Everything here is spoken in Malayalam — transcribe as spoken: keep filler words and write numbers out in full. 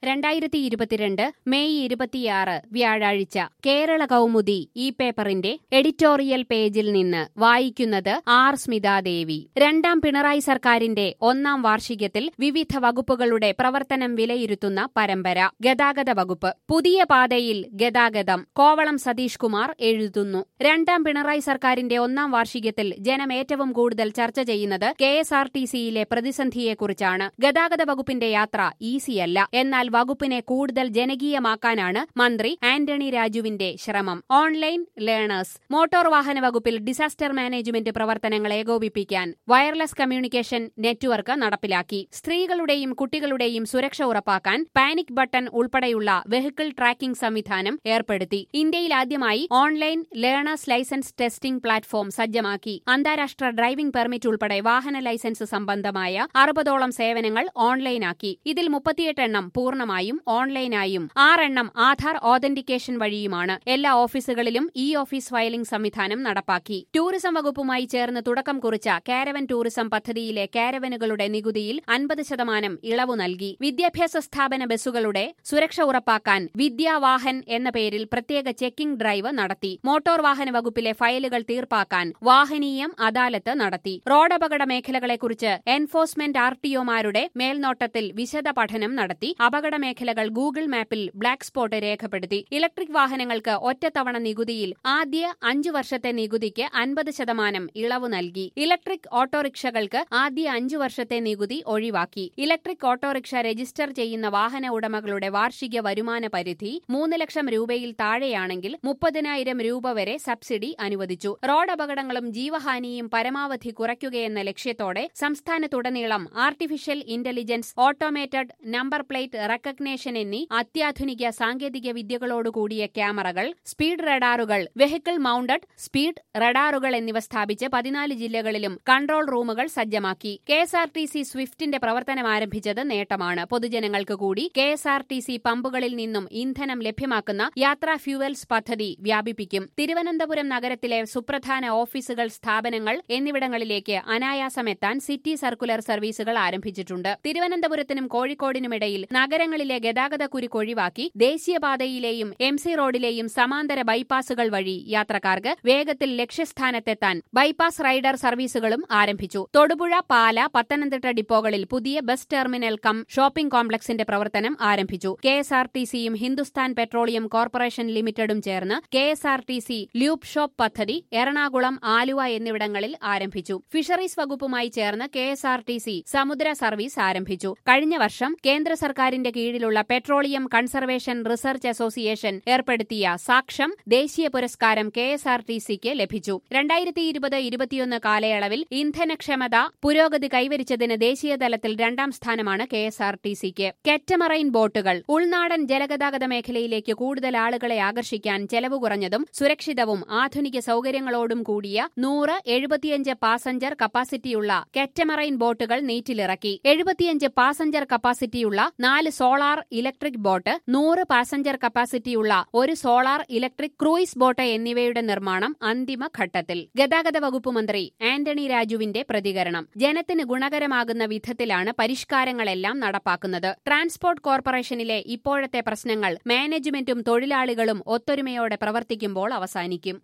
രണ്ടായിരത്തി ഇരുപത്തിരണ്ട് മെയ് ഇരുപത്തിയാറ് വ്യാഴാഴ്ച കേരള കൗമുദി ഈ പേപ്പറിന്റെ എഡിറ്റോറിയൽ പേജിൽ നിന്ന് വായിക്കുന്നത് ആർ സ്മിതാദേവി. രണ്ടാം പിണറായി സർക്കാരിന്റെ ഒന്നാം വാർഷികത്തിൽ വിവിധ വകുപ്പുകളുടെ പ്രവർത്തനം വിലയിരുത്തുന്ന പരമ്പര. ഗതാഗത വകുപ്പ്. പുതിയ പാതയിൽ ഗതാഗതം. കോവളം സതീഷ് കുമാർ എഴുതുന്നു. രണ്ടാം പിണറായി സർക്കാരിന്റെ ഒന്നാം വാർഷികത്തിൽ ജനം ഏറ്റവും കൂടുതൽ ചർച്ച ചെയ്യുന്നത് കെ എസ് ആർ ടി സിയിലെ പ്രതിസന്ധിയെക്കുറിച്ചാണ്. ഗതാഗത വകുപ്പിന്റെ യാത്ര ഈസിയല്ല. എന്നാൽ വകുപ്പിനെ കൂടുതൽ ജനകീയമാക്കാനാണ് മന്ത്രി ആന്റണി രാജുവിന്റെ ശ്രമം. Online learners. മോട്ടോർ വാഹന വകുപ്പിൽ ഡിസാസ്റ്റർ മാനേജ്മെന്റ് പ്രവർത്തനങ്ങൾ ഏകോപിപ്പിക്കാൻ വയർലെസ് കമ്മ്യൂണിക്കേഷൻ നെറ്റ്വർക്ക് നടപ്പിലാക്കി. സ്ത്രീകളുടെയും കുട്ടികളുടെയും സുരക്ഷ ഉറപ്പാക്കാൻ പാനിക് ബട്ടൺ ഉൾപ്പെടെയുള്ള വെഹിക്കിൾ ട്രാക്കിംഗ് സംവിധാനം ഏർപ്പെടുത്തി. ഇന്ത്യയിൽ ആദ്യമായി online learners licence testing platform സജ്ജമാക്കി. അന്താരാഷ്ട്ര ഡ്രൈവിംഗ് പെർമിറ്റ് ഉൾപ്പെടെ വാഹന ലൈസൻസ് സംബന്ധമായ അറുപതോളം സേവനങ്ങൾ ഓൺലൈനാക്കി. ഇതിൽ മുപ്പത്തിയെട്ട് എണ്ണം പൂർണ്ണമായും ഓൺലൈനായും ആറെണ്ണം ആധാർ ഓതന്റിക്കേഷൻ വഴിയുമാണ്. എല്ലാ ഓഫീസുകളിലും ഇ ഓഫീസ് ഫയലിംഗ് സംവിധാനം നടപ്പാക്കി. ടൂറിസം വകുപ്പുമായി ചേർന്ന് തുടക്കം കുറിച്ച കാരവൻ ടൂറിസം പദ്ധതിയിലെ കാരവനുകളുടെ നികുതിയിൽ അൻപത് ശതമാനം ഇളവു നൽകി. വിദ്യാഭ്യാസ സ്ഥാപന ബസ്സുകളുടെ സുരക്ഷ ഉറപ്പാക്കാൻ വിദ്യാവാഹൻ എന്ന പേരിൽ പ്രത്യേക ചെക്കിംഗ് ഡ്രൈവ് നടത്തി. മോട്ടോർ വാഹന വകുപ്പിലെ ഫയലുകൾ തീർപ്പാക്കാൻ വാഹനീയം അദാലത്ത് നടത്തി. റോഡപകട മേഖലകളെക്കുറിച്ച് എൻഫോഴ്സ്മെന്റ് ആർ ടി ഒമാരുടെ മേൽനോട്ടത്തിൽ വിശദ പഠനം നടത്തി. അപകട മേഖലകൾ ഗൂഗിൾ മാപ്പിൽ ബ്ലാക്ക് സ്പോട്ട് രേഖപ്പെടുത്തി. ഇലക്ട്രിക് വാഹനങ്ങൾക്ക് ഒറ്റത്തവണ നികുതിയിൽ ആദ്യ അഞ്ചു വർഷത്തെ നികുതിക്ക് അൻപത് ശതമാനം ഇളവ് നൽകി. ഇലക്ട്രിക് ഓട്ടോറിക്ഷകൾക്ക് ആദ്യ അഞ്ചു വർഷത്തെ നികുതി ഒഴിവാക്കി. ഇലക്ട്രിക് ഓട്ടോറിക്ഷ രജിസ്റ്റർ ചെയ്യുന്ന വാഹന ഉടമകളുടെ വാർഷിക വരുമാന പരിധി മൂന്ന് ലക്ഷം രൂപയിൽ താഴെയാണെങ്കിൽ മുപ്പതിനായിരം രൂപ വരെ സബ്സിഡി അനുവദിച്ചു. റോഡ് അപകടങ്ങളും ജീവഹാനിയും പരമാവധി കുറയ്ക്കുകയെന്ന ലക്ഷ്യത്തോടെ സംസ്ഥാനത്തുടനീളം artificial intelligence, automated number plate recognition എന്നീ അത്യാധുനിക സാങ്കേതിക വിദ്യകളോടുകൂടിയ ക്യാമറകൾ, സ്പീഡ് റഡാറുകൾ, വെഹിക്കിൾ മൗണ്ടഡ് സ്പീഡ് റഡാറുകൾ എന്നിവ സ്ഥാപിച്ച് പതിനാല് ജില്ലകളിലും കൺട്രോൾ റൂമുകൾ സജ്ജമാക്കി. K S R T C സ്വിഫ്റ്റിന്റെ പ്രവർത്തനം ആരംഭിച്ചത് നേട്ടമാണ്. പൊതുജനങ്ങൾക്ക് കൂടി K S R T C പമ്പുകളിൽ നിന്നും ഇന്ധനം ലഭ്യമാക്കുന്ന യാത്രാ ഫ്യൂവൽസ് പദ്ധതി വ്യാപിപ്പിക്കും. തിരുവനന്തപുരം നഗരത്തിലെ സുപ്രധാന ഓഫീസുകൾ, സ്ഥാപനങ്ങൾ എന്നിവിടങ്ങളിലേക്ക് അനായാസമെത്താൻ സിറ്റി സർക്കുലർ സർവീസുകൾ ആരംഭിച്ചിട്ടുണ്ട്. തിരുവനന്തപുരത്തിനും കോഴിക്കോടിനുമിടയിൽ നഗരങ്ങളിലെ ഗതാഗത കുരുക്ക് ഒഴിവാക്കി ദേശീയപാതയിലെയും എം സി റോഡിലെയും സമാന്തര ബൈപ്പാസുകൾ വഴി യാത്രക്കാർക്ക് വേഗത്തിൽ ലക്ഷ്യസ്ഥാനത്തെത്താൻ ബൈപ്പാസ് റൈഡർ സർവീസുകളും ആരംഭിച്ചു. തൊടുപുഴ, പാല, പത്തനംതിട്ട ഡിപ്പോകളിൽ പുതിയ ബസ് ടെർമിനൽ കം ഷോപ്പിംഗ് കോംപ്ലക്സിന്റെ പ്രവർത്തനം ആരംഭിച്ചു. കെ എസ് ആർ ടി സിയും ഹിന്ദുസ്ഥാൻ പെട്രോളിയം കോർപ്പറേഷൻ ലിമിറ്റഡും ചേർന്ന് K S R T C loop shop പദ്ധതി എറണാകുളം, ആലുവ എന്നിവിടങ്ങളിൽ ആരംഭിച്ചു. ഫിഷറീസ് വകുപ്പുമായി ചേർന്ന് K S R T C Samudra service ആരംഭിച്ചു. കഴിഞ്ഞ വർഷം കേന്ദ്ര സർക്കാരിന്റെ കീഴിലുള്ള പെട്രോളിയം കൺസർവേഷൻ റിസർച്ച് അസോസിയേഷൻ ഏർപ്പെടുത്തിയ സാക്ഷം ദേശീയ പുരസ്കാരം കെ എസ് ആർ ടി സിക്ക് ലഭിച്ചു. രണ്ടായിരത്തി ഇരുപത് ഇരുപത്തിയൊന്ന് കാലയളവിൽ ഇന്ധനക്ഷമത പുരോഗതി കൈവരിച്ചതിന് ദേശീയതലത്തിൽ രണ്ടാം സ്ഥാനമാണ് കെ എസ് ആർ ടി സിക്ക്. കെറ്റമറൈൻ ബോട്ടുകൾ. ഉൾനാടൻ ജലഗതാഗത മേഖലയിലേക്ക് കൂടുതൽ ആളുകളെ ആകർഷിക്കാൻ ചെലവ് കുറഞ്ഞതും സുരക്ഷിതവും ആധുനിക സൌകര്യങ്ങളോടും കൂടിയ നൂറ് എഴുപത്തിയഞ്ച് പാസഞ്ചർ കപ്പാസിറ്റിയുള്ള കെറ്റമറൈൻ ബോട്ടുകൾ നീറ്റിലിറക്കി. എഴുപത്തിയഞ്ച് പാസഞ്ചർ കപ്പാസിറ്റിയുള്ള നാല് സോളാർ ഇലക്ട്രിക് ബോട്ട്, നൂറ് പാസഞ്ചർ കപ്പാസിറ്റിയുള്ള ഒരു സോളാർ ഇലക്ട്രിക് ക്രൂയിസ് ബോട്ട് എന്നിവയുടെ നിർമ്മാണം അന്തിമഘട്ടത്തിൽ. ഗതാഗത വകുപ്പ് മന്ത്രി ആന്റണി രാജുവിന്റെ പ്രതികരണം. ജനത്തിന് ഗുണകരമാകുന്ന വിധത്തിലാണ് പരിഷ്കാരങ്ങളെല്ലാം നടപ്പാക്കുന്നത്. ട്രാൻസ്പോർട്ട് കോർപ്പറേഷനിലെ ഇപ്പോഴത്തെ പ്രശ്നങ്ങൾ മാനേജ്മെന്റും തൊഴിലാളികളും ഒത്തൊരുമയോടെ പ്രവർത്തിക്കുമ്പോൾ അവസാനിക്കും.